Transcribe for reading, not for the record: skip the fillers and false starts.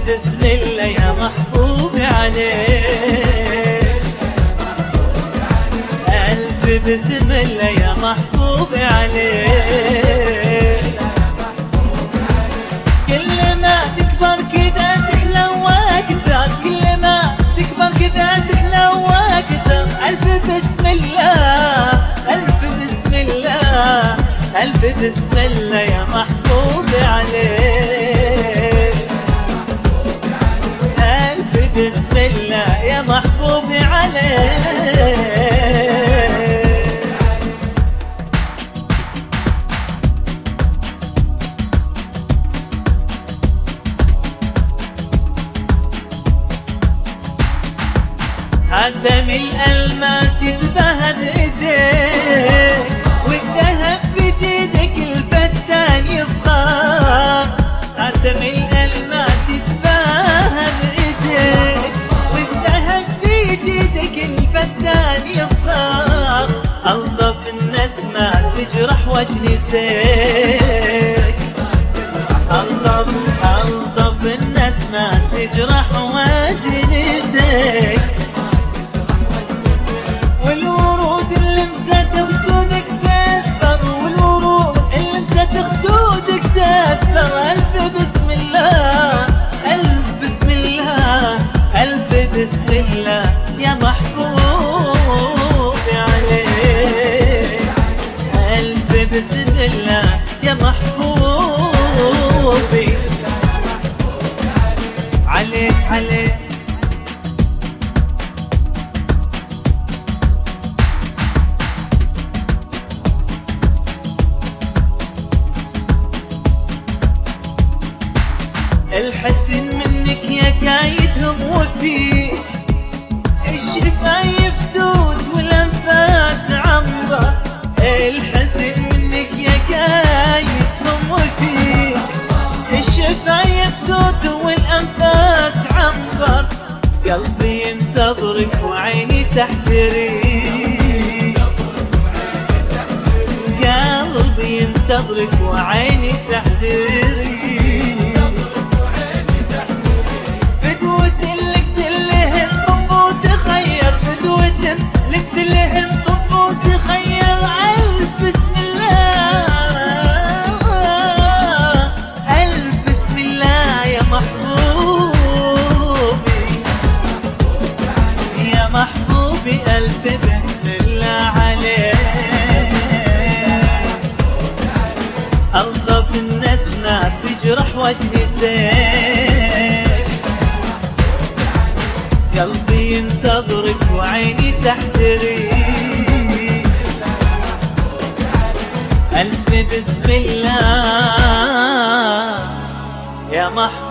بسم الله يا محبوب عليك، ألف بسم الله يا محبوب عليك. كل ما تكبر كذا تحلى وأكثر، كل ما تكبر كذا تحلى وأكثر. ألف بسم الله، ألف بسم الله، ألف بسم الله يا محبوب عليك، ألف بسم الله يا محبوب عليك. خاتم الألماس يذبح بإيديك، والذهب في جيدك الفتان يفخر. خاتم الألماس يذبح بإيديك، والذهب في جيدك الفتان يفخر. ألطف النسمة تجرح وجنتك، ألطف النسمة تجرح وجنتك. والورود اللي مسات خدودك تأثر، والورود اللي مسات خدودك تأثر. ألف بسم الله، ألف بسم الله، ألف بسم الله يا محبوب عليك، ألف بسم الله يا محبوبي عليك عليك. الحسن منك يا كايدهم وفيك، الشفايف دود والأنفاس عنبر. الحسن منك يا كايدهم وفيك، الشفايف دود والأنفاس عنبر. قلبي ينتظرك وعيني تحتريك، قلبي ينتظرك وعيني تحتريك. محبوبي ألف بسم الله عليك، ألطف النسمة بجرح وجنتك. قلبي ينتظرك وعيني تحتريك، ألف بسم الله يا محبوبي.